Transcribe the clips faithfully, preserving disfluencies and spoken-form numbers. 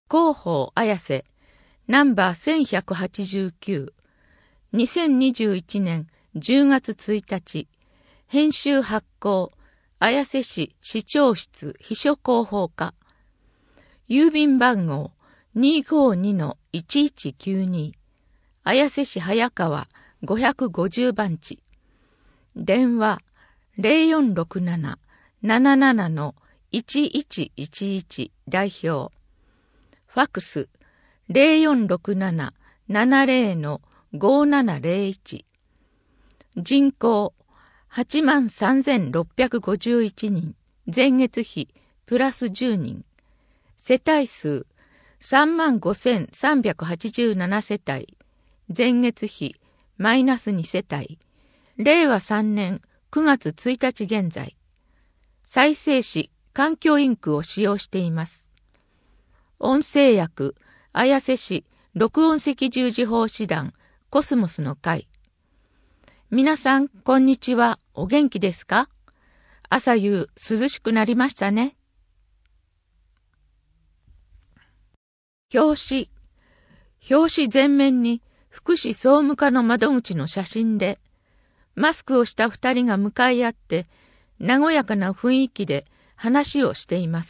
広報綾瀬ナンバーせんひゃくはちじゅうきゅう、にせんにじゅういちねんじゅうがつついたち、編集発行綾瀬市市長室秘書広報課、郵便番号 にーごーにのいちいちきゅうに、綾瀬市早川ごひゃくごじゅうばんち、電話 ゼロよんろくなな ななななのいちいちいちいち 代表、ファックス ゼロよんろくなな ななゼロのごななゼロいち、人口はちまんさんぜんろっぴゃくごじゅういちにん、前月比プラスじゅうにん、世帯数さんまんごせんさんびゃくはちじゅうなな世帯、前月比マイナスに世帯、れいわさんねんくがつついたち現在、再生紙環境インクを使用しています。音声訳綾瀬市録音赤十字法師団コスモスの会。皆さんこんにちは、お元気ですか？朝夕涼しくなりましたね。表紙表紙前面に福祉総務課の窓口の写真で、マスクをした二人が向かい合って和やかな雰囲気で話をしています。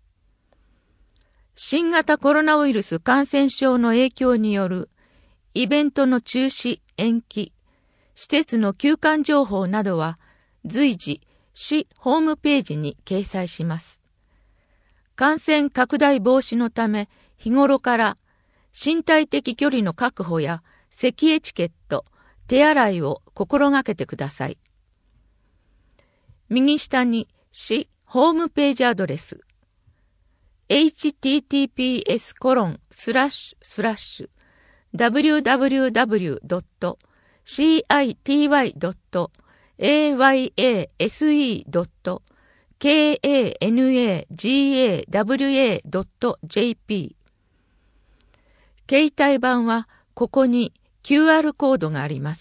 新型コロナウイルス感染症の影響によるイベントの中止・延期、施設の休館情報などは随時市ホームページに掲載します。感染拡大防止のため日頃から身体的距離の確保や咳エチケット、手洗いを心がけてください。右下に市ホームページアドレス エイチティーティーピーエスコロンスラッシュスラッシュダブリューダブリューダブリュードットシーアイティーワイドットエーワイエーエスイードットケーエーエヌエージーエーダブリューエードットジェーピー。携帯版はここに キューアール コードがあります。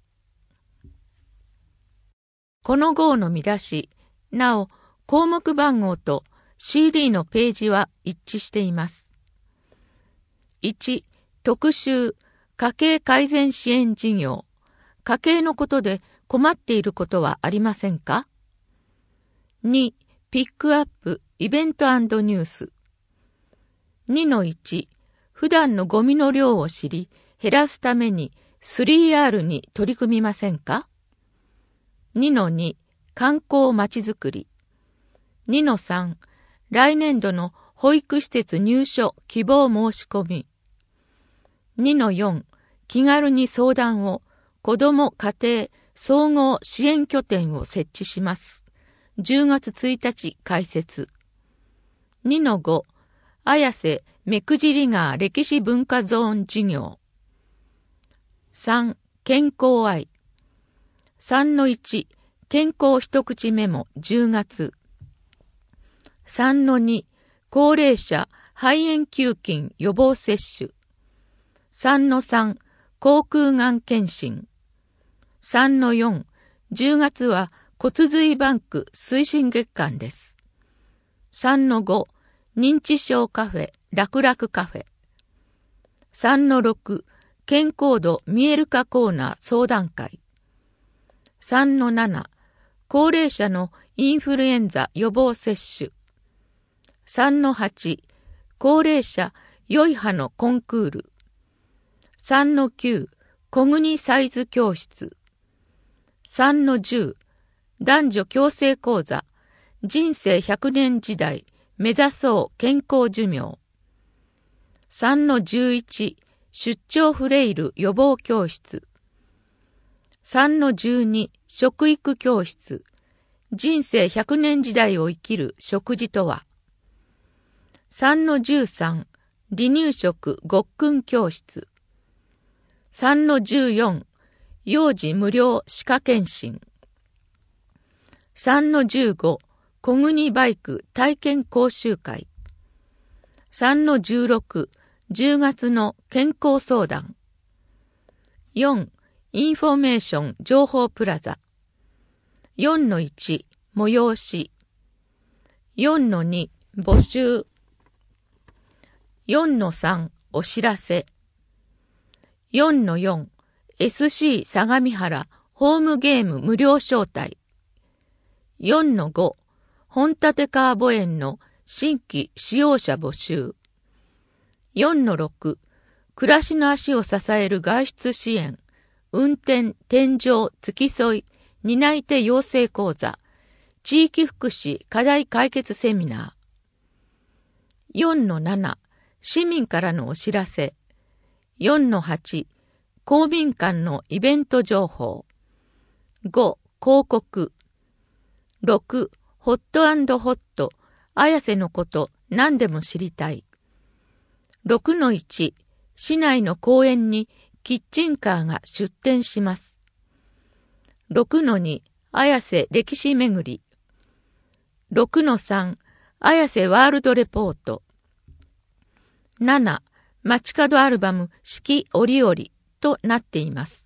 この号の見出し、なお項目番号と シーディー のページは一致しています。いち、特集家計改善支援事業。家計のことで困っていることはありませんか？に、ピックアップイベント&ニュース。にのいち、普段のゴミの量を知り減らすために スリーアール に取り組みませんか？にのに、観光まちづくり。にのさん、来年度の保育施設入所希望申し込み。にのよん、気軽に相談を子ども家庭総合支援拠点を設置します。じゅうがつついたち開設。にのご、綾瀬目くじり川歴史文化ゾーン事業。さん、健康愛。さんのいち、健康一口メモじゅうがつ。さんのに、高齢者肺炎球菌予防接種。さんのさん、口腔がん検診。さんのよん、じゅうがつは骨髄バンク推進月間です。さんのご、認知症カフェ楽々カフェ。さんのろく、健康度見える化コーナー相談会。さんのなな、高齢者のインフルエンザ予防接種。さんのはち、高齢者良い歯のコンクール。さんのきゅう、小国サイズ教室。さんのじゅう、男女共生講座、人生ひゃくねん時代、目指そう健康寿命。さんのじゅういち、出張フレイル予防教室。さんのじゅうに、食育教室、人生ひゃくねん時代を生きる食事とは。さんのじゅうさん、離乳食ごっくん教室。さんのじゅうよん、幼児無料歯科検診。さんのじゅうご、小国バイク体験講習会。さんのじゅうろく、じゅうがつの健康相談。よん、インフォメーション情報プラザ。よんのいち、催し。よんのに、募集。 よんのさん お知らせ。よんのよん エスシー 相模原ホームゲーム無料招待。よんのご 本立川墓園の新規使用者募集。よんのろく 暮らしの足を支える外出支援、運転、添乗、付き添い、担い手養成講座、地域福祉課題解決セミナー。よんのなな 市民からのお知らせ。よんのはち 公民館のイベント情報。ご 広告。ろくホット&ホット、綾瀬のこと何でも知りたい。ろくのいち 市内の公園にキッチンカーが出店します。ろくのに 綾瀬歴史巡り。ろくのさん 綾瀬ワールドレポート。なな街角アルバム四季折々となっています。